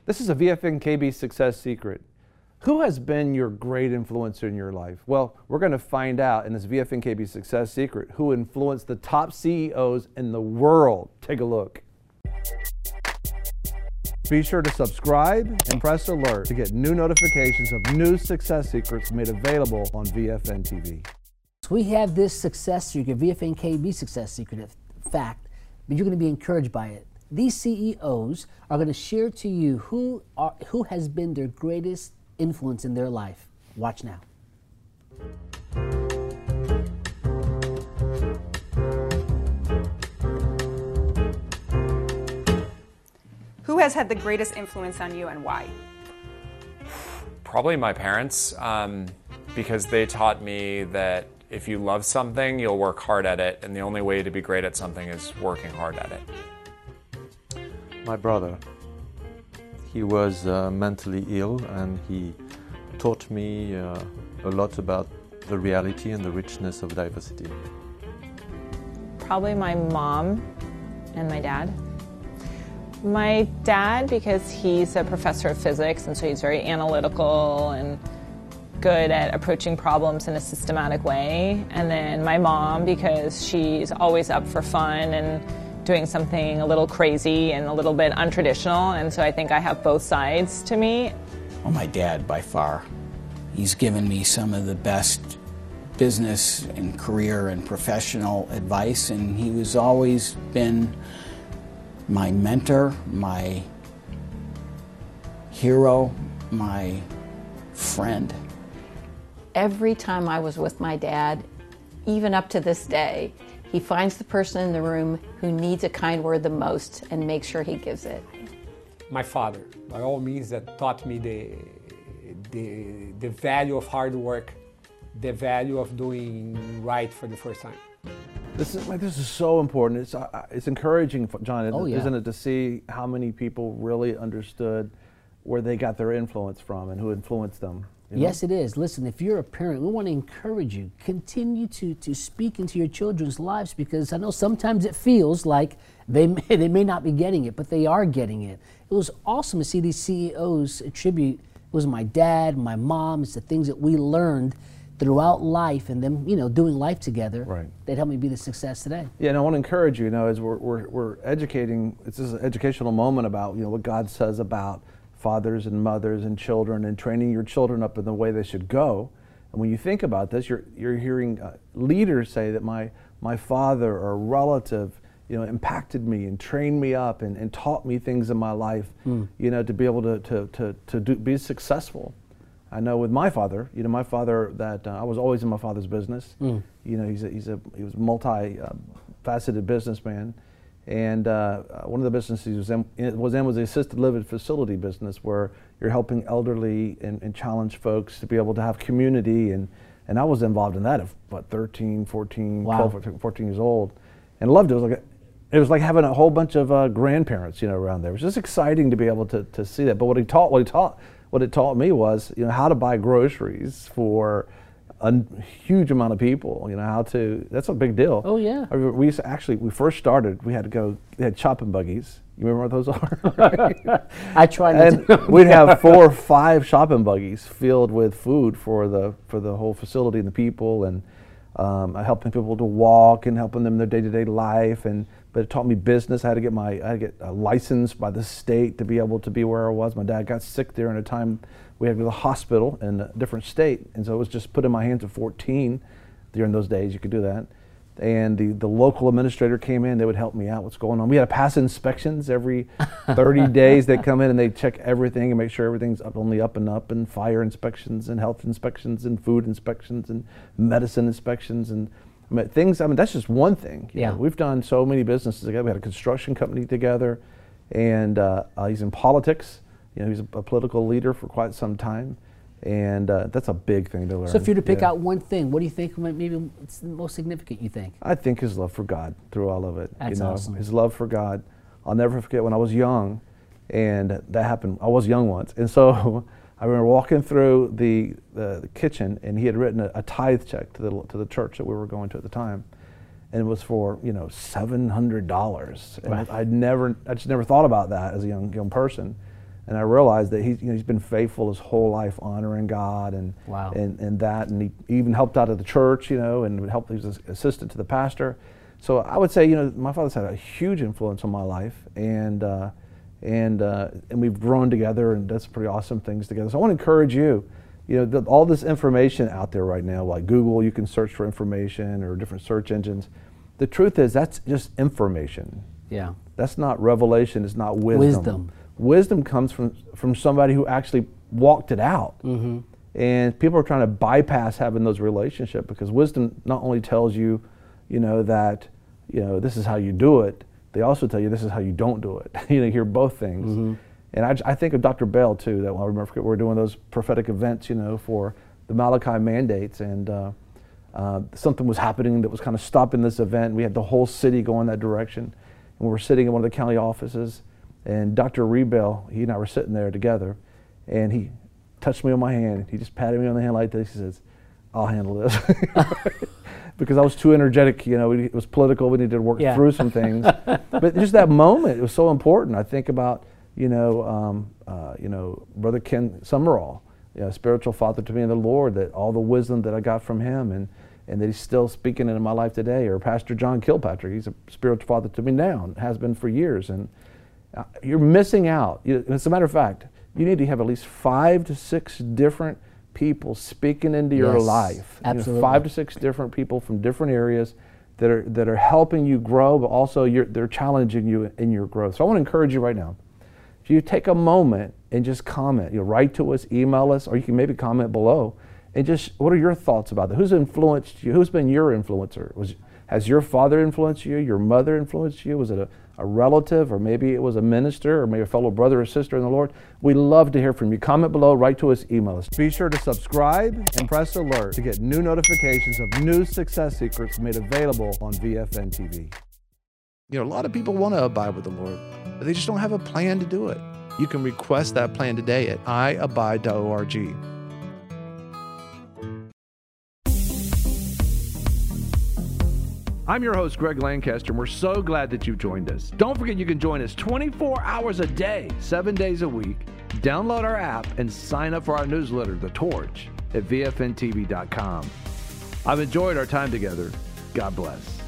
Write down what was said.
This is a VFN KB success secret. Who has been your great influencer in your life? Well, we're going to find out in this VFN KB success secret who influenced the top CEOs in the world. Take a look. Be sure to subscribe and press alert to get new notifications of new success secrets made available on VFN TV. So we have this success secret, VFN KB success secret, in fact, but you're going to be encouraged by it. These CEOs are going to share to you who has been their greatest influence in their life. Watch now. Who has had the greatest influence on you and why? Probably my parents, because they taught me that if you love something, you'll work hard at it, and the only way to be great at something is working hard at it. My brother. He was mentally ill, and he taught me a lot about the reality and the richness of diversity. Probably my mom and my dad. My dad, because he's a professor of physics, and so he's very analytical and good at approaching problems in a systematic way. And then my mom, because she's always up for fun and doing something a little crazy and a little bit untraditional, and so I think I have both sides to me. Well, my dad, by far. He's given me some of the best business and career and professional advice, and he was always been my mentor, my hero, my friend. Every time I was with my dad, even up to this day, he finds the person in the room who needs a kind word the most and makes sure he gives it. My father, by all means, that taught me the value of hard work, the value of doing right for the first time. This is so important. It's encouraging, John, isn't it, to see how many people really understood where they got their influence from and who influenced them. You know? Yes, it is. Listen, if you're a parent, we want to encourage you. Continue to speak into your children's lives, because I know sometimes it feels like they may not be getting it, but they are getting it. It was awesome to see these CEOs attribute, it was my dad, my mom, it's the things that we learned throughout life and them, doing life together, right, that helped me be the success today. Yeah, and I want to encourage you, as we're educating, it's just an educational moment about, what God says about fathers and mothers and children and training your children up in the way they should go. And when you think about this, you're hearing leaders say that my father or relative, impacted me and trained me up and taught me things in my life, to be able to be successful. I know with my father, my father, that I was always in my father's business. He was a multi-faceted businessman. And one of the businesses he was in was the assisted living facility business, where you're helping elderly and challenged folks to be able to have community. And I was involved in that at, 13, 14, wow, 12, 14 years old. And loved it. It was like having a whole bunch of grandparents, around there. It was just exciting to be able to see that. But what it taught me was, how to buy groceries for a huge amount of people, that's a big deal. Oh yeah. We first started, we had chopping buggies. You remember what those are? I tried and we'd have 4 or 5 shopping buggies filled with food for the whole facility and the people, and helping people to walk and helping them in their day-to-day life. But it taught me business. I had to get a license by the state to be able to be where I was. My dad got sick there in a time we had to go to the hospital in a different state, and so it was just put in my hands at 14. During those days, you could do that. And the local administrator came in. They would help me out. What's going on? We had to pass inspections every 30 days. They'd come in and they'd check everything and make sure everything's only up and up. And fire inspections and health inspections and food inspections and medicine inspections and things. That's just one thing. Yeah. We've done so many businesses together. We had a construction company together, and he's in politics. He's a political leader for quite some time, and that's a big thing to learn. So if you were to pick out one thing, what do you think maybe it's the most significant, you think? I think his love for God through all of it. That's awesome. His love for God. I'll never forget when I was young, and that happened. I was young once, and so I remember walking through the kitchen, and he had written a tithe check to the church that we were going to at the time, and it was for $700. And right. I just never thought about that as a young person. And I realized that he's been faithful his whole life, honoring God and Wow. and that, and he even helped out at the church, and helped. He was an assistant to the pastor. So I would say, my father's had a huge influence on my life, and we've grown together and done some pretty awesome things together. So I want to encourage you. All this information out there right now, like Google, you can search for information or different search engines. The truth is, that's just information. Yeah. That's not revelation. It's not wisdom. Wisdom comes from somebody who actually walked it out. Mm-hmm. And people are trying to bypass having those relationships, because wisdom not only tells you, that, this is how you do it, they also tell you this is how you don't do it. You hear both things. Mm-hmm. And I think of Dr. Bell too, that I remember we're doing those prophetic events, for the Malachi mandates, and something was happening that was kind of stopping this event. We had the whole city going that direction. And we were sitting in one of the county offices, and Dr. Rebell, he and I were sitting there together, and he touched me on my hand. He just patted me on the hand like this. He says, "I'll handle this." Because I was too energetic, it was political. We needed to work through some things. But just that moment, it was so important. I think about, Brother Ken Summerall, spiritual father to me in the Lord, that all the wisdom that I got from him, and that he's still speaking in my life today. Or Pastor John Kilpatrick, he's a spiritual father to me now, and has been for years. And you're missing out. As a matter of fact, you need to have at least 5 to 6 different people speaking into your life. Absolutely. 5 to 6 different people from different areas that are helping you grow, but also they're challenging you in your growth. So I want to encourage you right now. If you take a moment and just comment, write to us, email us, or you can maybe comment below, and just, what are your thoughts about that? Who's influenced you? Who's been your influencer? Has your father influenced you? Your mother influenced you? Was it a relative, or maybe it was a minister, or maybe a fellow brother or sister in the Lord? We love to hear from you. Comment below, write to us, email us. Be sure to subscribe and press alert to get new notifications of new success secrets made available on VFN TV. A lot of people want to abide with the Lord, but they just don't have a plan to do it. You can request that plan today at iabide.org. I'm your host, Greg Lancaster, and we're so glad that you've joined us. Don't forget you can join us 24 hours a day, 7 days a week. Download our app and sign up for our newsletter, The Torch, at VFNTV.com. I've enjoyed our time together. God bless.